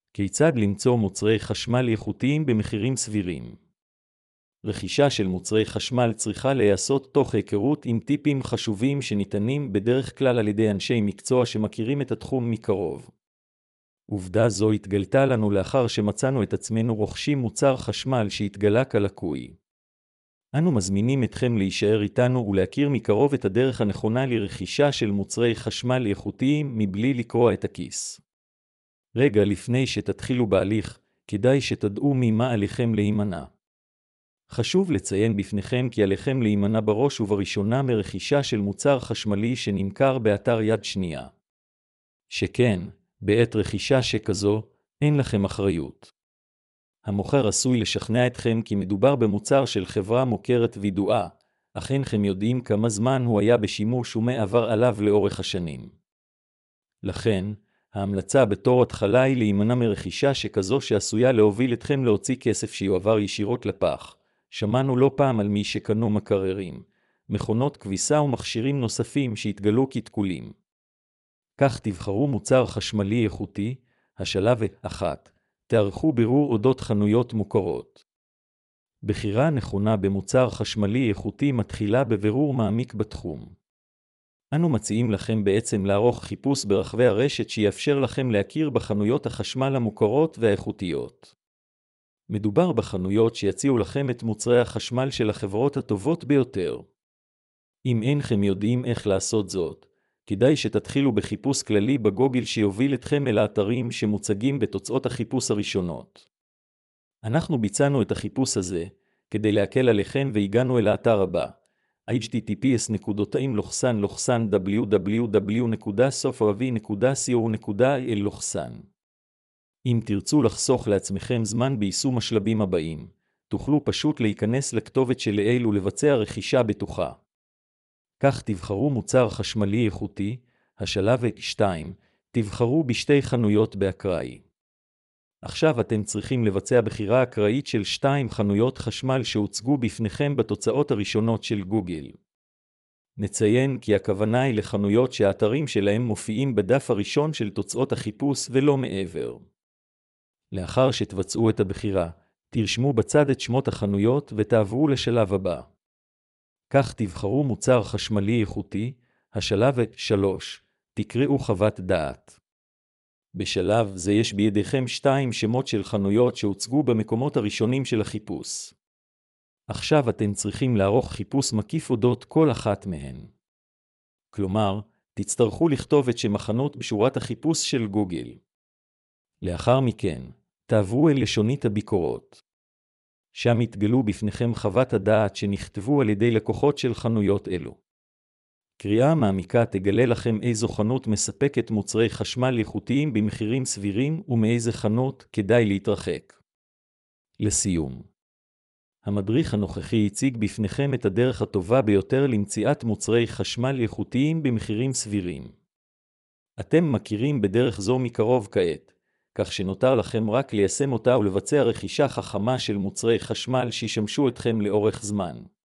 כיצד למצוא מוצרי חשמל איכותיים במחירים סבירים? רכישה של מוצרי חשמל צריכה להיעשות תוך היכרות עם טיפים חשובים שניתנים בדרך כלל על ידי אנשי מקצוע שמכירים את התחום מקרוב. עובדה זו התגלתה לנו לאחר שמצאנו את עצמנו רוכשים מוצר חשמל שהתגלה כלקוי. אנו מזמינים אתכם להישאר איתנו ולהכיר מקרוב את הדרך הנכונה לרכישה של מוצרי חשמל איכותיים מבלי לקרוע את הכיס. רגע לפני שתתחילו בהליך, כדאי שתדעו ממה עליכם להימנע. חשוב לציין בפניכם כי עליכם להימנע בראש ובראשונה מרכישה של מוצר חשמלי שנמכר באתר יד שנייה. שכן, בעת רכישה שכזו, אין לכם אחריות. המוכר עשוי לשכנע אתכם כי מדובר במוצר של חברה מוכרת וידועה, אך אינכם יודעים כמה זמן הוא היה בשימוש ומה עבר עליו לאורך השנים. לכן, ההמלצה בתור התחלה היא להימנע מרכישה שכזו שעשויה להוביל אתכם להוציא כסף שיועבר ישירות לפח. שמענו לא פעם על מי שקנו מקררים, מכונות כביסה ומכשירים נוספים שהתגלו כתקולים. כך תבחרו מוצר חשמלי איכותי. השלב 1. תערכו בירור אודות חנויות מוכרות. בחירה נכונה במוצר חשמלי איכותי מתחילה בבירור מעמיק בתחום. אנו מציעים לכם בעצם לערוך חיפוש ברחבי הרשת שיאפשר לכם להכיר בחנויות החשמל המוכרות והאיכותיות. מדובר בחנויות שיציעו לכם את מוצרי החשמל של החברות הטובות ביותר. אם אינכם יודעים איך לעשות זאת, כדאי שתתחילו בחיפוש כללי בגוגל שיוביל אתכם אל האתרים שמוצגים בתוצאות החיפוש הראשונות. אנחנו ביצענו את החיפוש הזה כדי להקל עליכם והגענו אל האתר הבא, https://www.sofravi.co.il. אם תרצו לחסוך לעצמכם זמן ביישום השלבים הבאים, תוכלו פשוט להיכנס לכתובת שלעיל ולבצע רכישה בטוחה. כך תבחרו מוצר חשמלי איכותי. השלב 2. תבחרו בשתי חנויות באקראי. עכשיו אתם צריכים לבצע בחירה אקראית של 2 חנויות חשמל שהוצגו בפניכם בתוצאות הראשונות של גוגל. נציין כי הכוונה היא לחנויות שהאתרים שלהם מופיעים בדף הראשון של תוצאות החיפוש ולא מעבר. לאחר שתבצעו את הבחירה, תרשמו בצד את שמות החנויות ותעברו לשלב הבא. כך תבחרו מוצר חשמלי איכותי. השלב 3. תקראו חוות דעת. בשלב זה יש בידיכם 2 שמות של חנויות שהוצגו במקומות הראשונים של החיפוש. עכשיו אתם צריכים לערוך חיפוש מקיף אודות כל אחת מהן. כלומר, תצטרכו לכתוב את שם החנות בשורת החיפוש של גוגל. לאחר מכן, תעברו אל לשונית הביקורות. שם יתגלו בפניכם חוות הדעת שנכתבו על ידי לקוחות של חנויות אלו. קריאה מעמיקה תגלה לכם איזו חנות מספקת מוצרי חשמל איכותיים במחירים סבירים ומאיזה חנות כדאי להתרחק. לסיום, המדריך הנוכחי הציג בפניכם את הדרך הטובה ביותר למציאת מוצרי חשמל איכותיים במחירים סבירים. אתם מכירים בדרך זו מקרוב כעת, כך שנותר לכם רק ליישם אותה ולבצע רכישה חכמה של מוצרי חשמל שישמשו אתכם לאורך זמן.